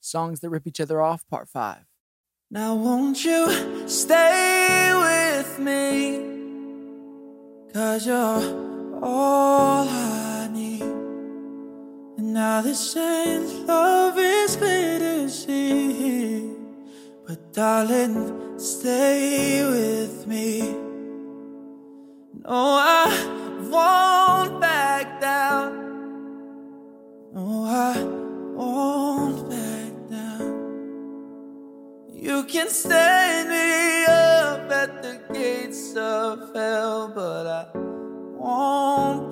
Songs That Rip Each Other Off, Part 5. Now won't you stay with me? 'Cause you're all I need. And now they're saying love is clear to see. But darling, stay with me. No, I won't back down. No, I won't back down. You can stand me up at the gates of hell, but I won't